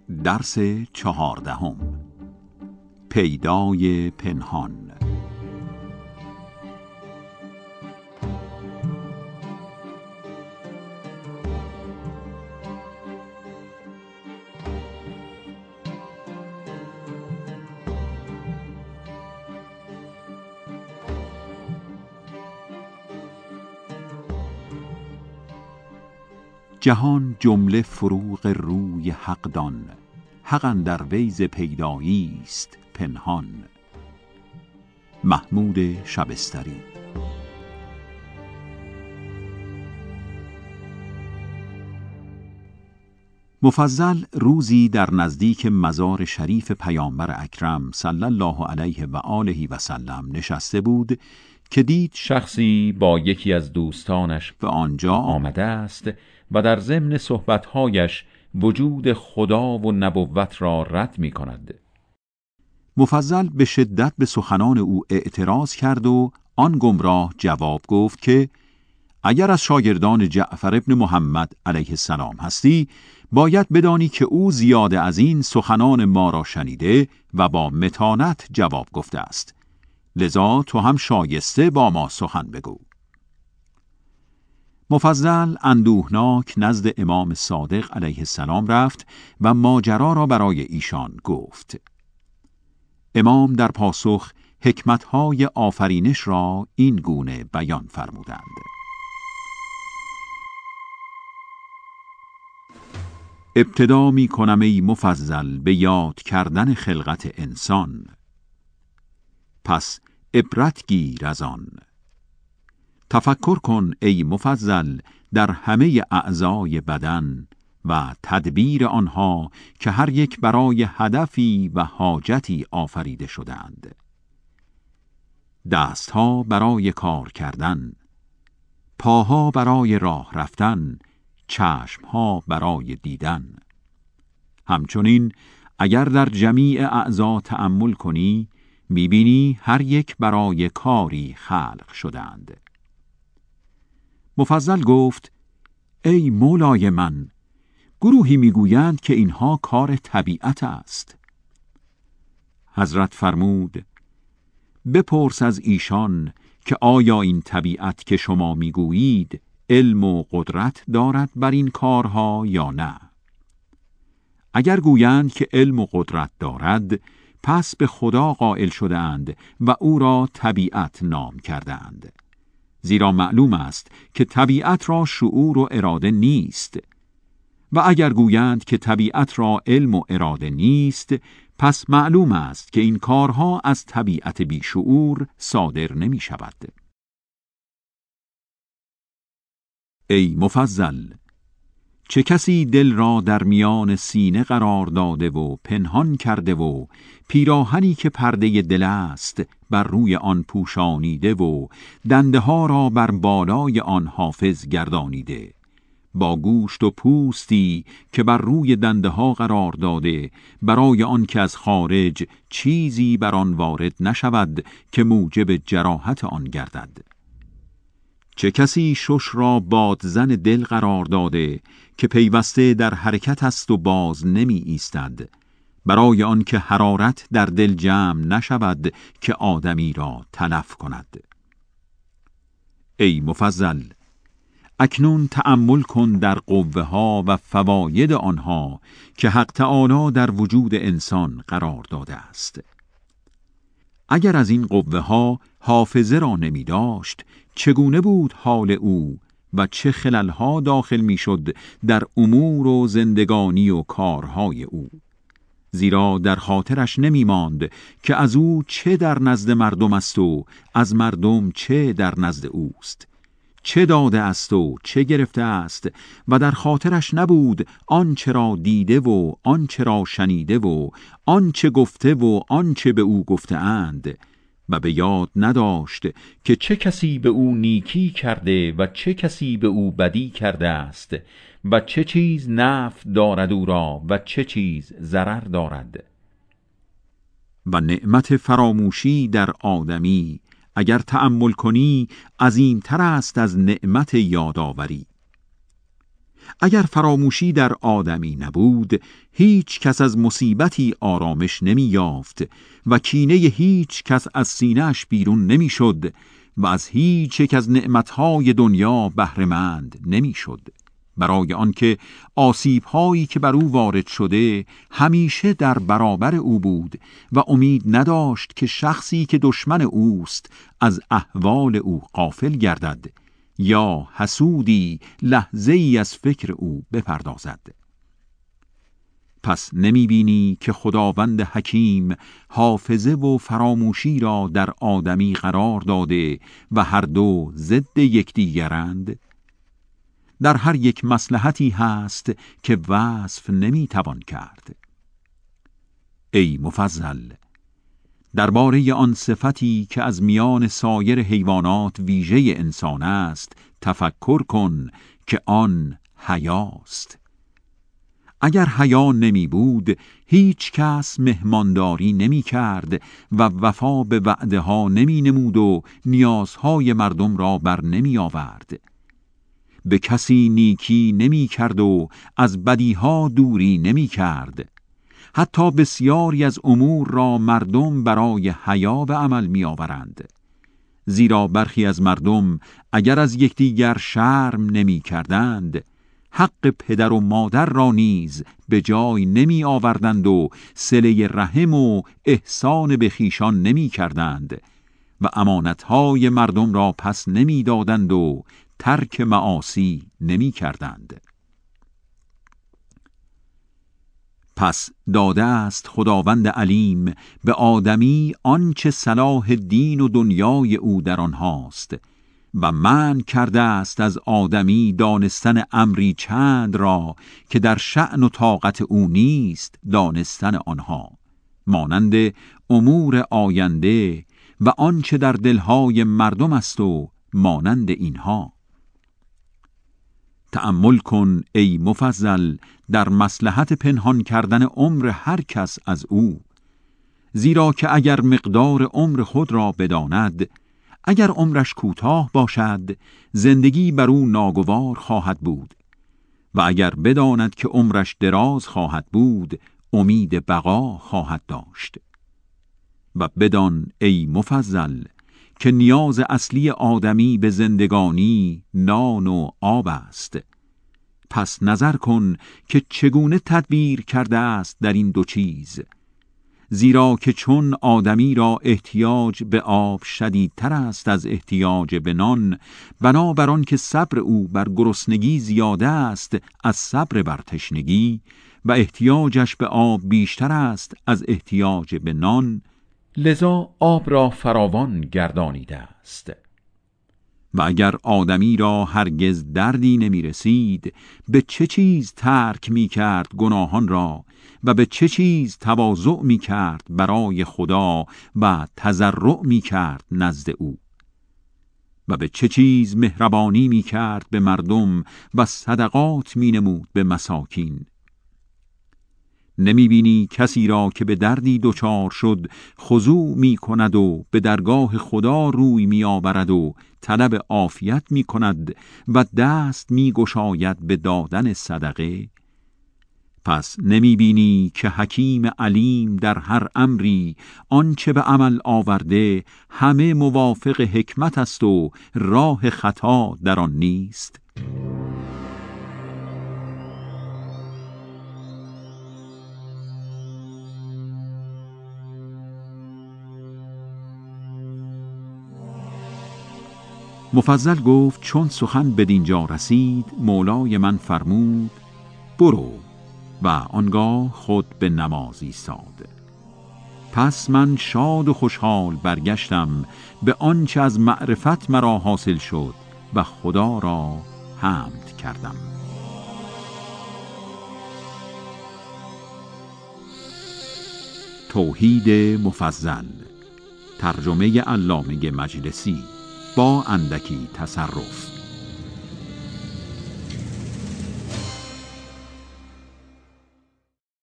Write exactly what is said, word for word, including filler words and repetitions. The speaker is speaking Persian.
درس چهاردهم. پیدای پنهان. جهان جمله فروغ روی حق دان، حق اندر وی ز پیدایی است پنهان. محمود شبستری. مفضل روزی در نزدیک مزار شریف پیامبر اکرم صلی الله علیه و آله و سلم نشسته بود که دید شخصی با یکی از دوستانش به آنجا آمده است و در ضمن صحبت‌هایش وجود خدا و نبوت را رد می کند. مفضل به شدت به سخنان او اعتراض کرد و آن گمراه جواب گفت که اگر از شاگردان جعفر ابن محمد علیه السلام هستی، باید بدانی که او زیاده از این سخنان ما را شنیده و با متانت جواب گفته است، لذا تو هم شایسته با ما سخن بگو. مفضل اندوهناک نزد امام صادق علیه السلام رفت و ماجرا را برای ایشان گفت. امام در پاسخ حکمتهای آفرینش را این گونه بیان فرمودند. ابتدا می کنم ای مفضل به یاد کردن خلقت انسان، پس عبرت گیر از آن. تفکر کن ای مفضل در همه اعضای بدن و تدبیر آنها که هر یک برای هدفی و حاجتی آفریده شدند. دستها برای کار کردن، پاها برای راه رفتن، چشمها برای دیدن. همچنین اگر در جمیع اعضا تأمل کنی، میبینی هر یک برای کاری خلق شدند. مفضل گفت ای مولای من، گروهی میگویند که اینها کار طبیعت است. حضرت فرمود بپرس از ایشان که آیا این طبیعت که شما میگویید علم و قدرت دارد بر این کارها یا نه؟ اگر گویند که علم و قدرت دارد، پس به خدا قائل شدند و او را طبیعت نام کردند، زیرا معلوم است که طبیعت را شعور و اراده نیست. و اگر گویند که طبیعت را علم و اراده نیست، پس معلوم است که این کارها از طبیعت بیشعور صادر نمی شود. ای مفضل، چه کسی دل را در میان سینه قرار داده و پنهان کرده و پیراهنی که پرده دل است بر روی آن پوشانیده و دنده ها را بر بالای آن حافظ گردانیده، با گوشت و پوستی که بر روی دنده ها قرار داده برای آن که از خارج چیزی بر آن وارد نشود که موجب جراحت آن گردد. چه کسی شش را بادزن دل قرار داده که پیوسته در حرکت است و باز نمی ایستد، برای آن که حرارت در دل جمع نشود که آدمی را تلف کند. ای مفضل، اکنون تأمل کن در قوه ها و فواید آنها که حق تعالی در وجود انسان قرار داده است. اگر از این قوه ها حافظه را نمی داشت، چگونه بود حال او و چه خللها داخل می شد در امور و زندگانی و کارهای او؟ زیرا در خاطرش نمی ماند که از او چه در نزد مردم است و از مردم چه در نزد اوست، چه داده است و چه گرفته است، و در خاطرش نبود آنچه را دیده و آنچه را شنیده و آنچه گفته و آنچه به او گفته اند، و به یاد نداشت که چه کسی به او نیکی کرده و چه کسی به او بدی کرده است و چه چیز نفع دارد او را و چه چیز ضرر دارد. و نعمت فراموشی در آدمی اگر تأمل کنی عظیمتر است از نعمت یادآوری. اگر فراموشی در آدمی نبود، هیچ کس از مصیبتی آرامش نمی یافت و کینه هیچ کس از سینه‌اش بیرون نمی شد و از هیچ یک از نعمتهای دنیا بهره‌مند نمی شد، برای آنکه آسیب‌هایی که بر او وارد شده همیشه در برابر او بود و امید نداشت که شخصی که دشمن اوست از احوال او غافل گردد یا حسودی لحظه ای از فکر او بپردازد. پس نمی بینی که خداوند حکیم حافظه و فراموشی را در آدمی قرار داده و هر دو ضد یکدیگرند؟ در هر یک مصلحتی هست که وصف نمی توان کرد. ای مفضل، درباره آن صفتی که از میان سایر حیوانات ویژه انسان است تفکر کن که آن حیاست. اگر حیا نمی بود، هیچ کس مهمانداری نمی کرد و وفا به وعده ها نمی نمود و نیازهای مردم را بر نمی آورد. به کسی نیکی نمی کرد و از بدیها دوری نمی کرد. حتی بسیاری از امور را مردم برای حیا به عمل می آورند. زیرا برخی از مردم اگر از یکدیگر شرم نمی کردند، حق پدر و مادر را نیز به جای نمی آوردند و صله رحم و احسان به خویشان نمی کردند و امانتهای مردم را پس نمی دادند و ترک معاصی نمی کردند. پس داده است خداوند علیم به آدمی آنچه صلاح دین و دنیای او در آنهاست و منع کرده است از آدمی دانستن امری چند را که در شأن و طاقت او نیست دانستن آنها، مانند امور آینده و آنچه در دلهای مردم است و مانند اینها. تأمل کن ای مفضل در مصلحت پنهان کردن عمر هر کس از او، زیرا که اگر مقدار عمر خود را بداند، اگر عمرش کوتاه باشد زندگی بر او ناگوار خواهد بود و اگر بداند که عمرش دراز خواهد بود امید بقا خواهد داشت. و بدان ای مفضل که نیاز اصلی آدمی به زندگانی نان و آب است. پس نظر کن که چگونه تدبیر کرده است در این دو چیز، زیرا که چون آدمی را احتیاج به آب شدیدتر است از احتیاج به نان، بنابر آن که صبر او بر گرسنگی زیاده است از صبر بر تشنگی و احتیاجش به آب بیشتر است از احتیاج به نان، لذا آب را فراوان گردانیده است. و اگر آدمی را هرگز دردی نمی رسید، به چه چیز ترک می کرد گناهان را و به چه چیز تواضع می کرد برای خدا و تضرع می کرد نزد او و به چه چیز مهربانی می کرد به مردم و صدقات می نمود به مساکین. نمی بینی کسی را که به دردی دچار شد خضوع می کند و به درگاه خدا روی می آورد و طلب عافیت می کند و دست می گشاید به دادن صدقه؟ پس نمی بینی که حکیم علیم در هر امری آنچه به عمل آورده همه موافق حکمت است و راه خطا در آن نیست؟ مفضل گفت چون سخن بدینجا رسید مولای من فرمود برو، و آنگاه خود به نماز ایستاد. پس من شاد و خوشحال برگشتم به آنچه از معرفت مرا حاصل شد و خدا را حمد کردم. توحید مفضل، ترجمه علامه مجلسی با اندکی تصرف.